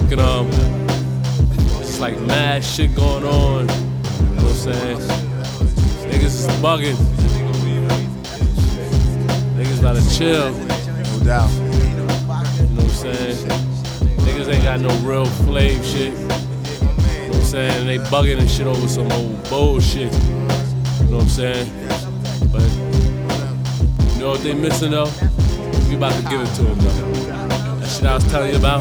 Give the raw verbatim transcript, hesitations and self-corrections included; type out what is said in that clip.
fucking um, it's like mad shit going on. You know what I'm saying? Niggas is bugging. Niggas about to chill. No doubt. You know what I'm saying? Niggas ain't got no real flame shit. You know what I'm saying? They bugging and shit over some old bullshit. You know what I'm saying? But you know what they missing though? We about to give it to them though. That shit I was telling you about.